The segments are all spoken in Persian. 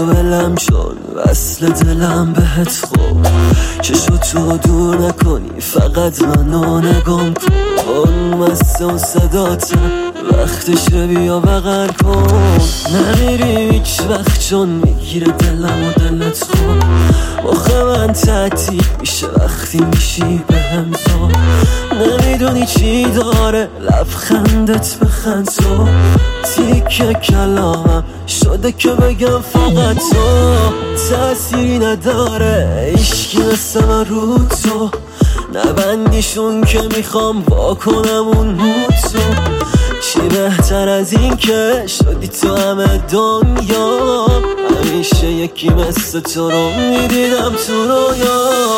تو ولم شد وصل دلم بهت خورد، چشو تو دور نکنی فقط منو نگم کن. مست و صداتم وقتشه بیا بغل کن. نمیری هیچ وقت چون میگیره دلم و دلت خود. مخه من تعطیل میشه وقتی میشی بهم تو. نمیدونی چی داره لبخندت بخند تو. تیکه کلامم شده که بگم فقط تو. تأثیری نداره عشقی مثل من رو تو. نبندیشون که میخوام واکنم اون مود تو. چی بهتر از این که شدی تو همه دنیا. همیشه یکی مثل تو رو میدیدم تو رویا.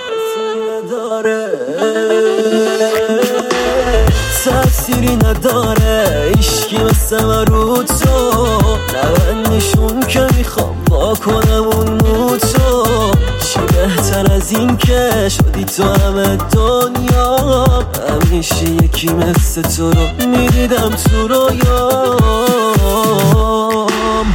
تأثیری نداره عشقی مثل من رو تو. نبندیشون که میخوام واکنم اون مود تو. چی بهتر از این که شدی تو همه دنیا. همیشه یکی مثل تو رو میدیدم تو رویام.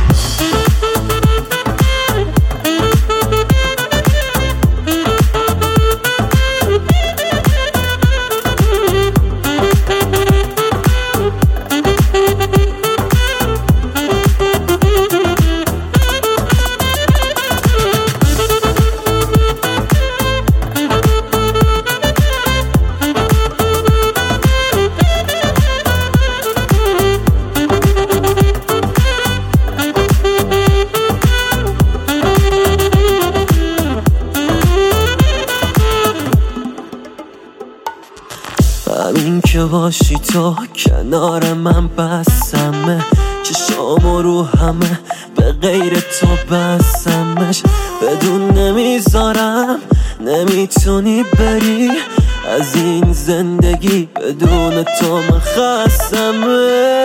همین که باشی تو کنار من بسمه. چشامو رو همه به غیر تو بسمش. بدون نمیذارم نمیتونی بری از این زندگی. بدون تو من خستمه.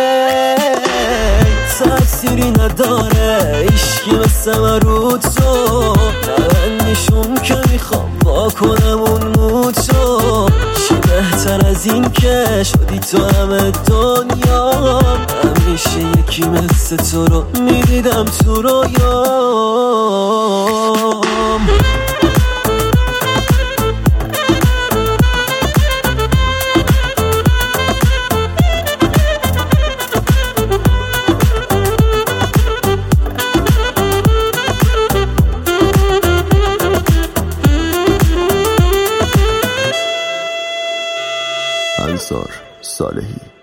تأثیری نداره عشقی مثل من رو تو. نبندیشون که میخوام واکنم اون مود تو. چی بهتر از این که شدی تو همه دنیا. همیشه یکی مثل تو رو میدیدم تو رویام. انصار صالحی.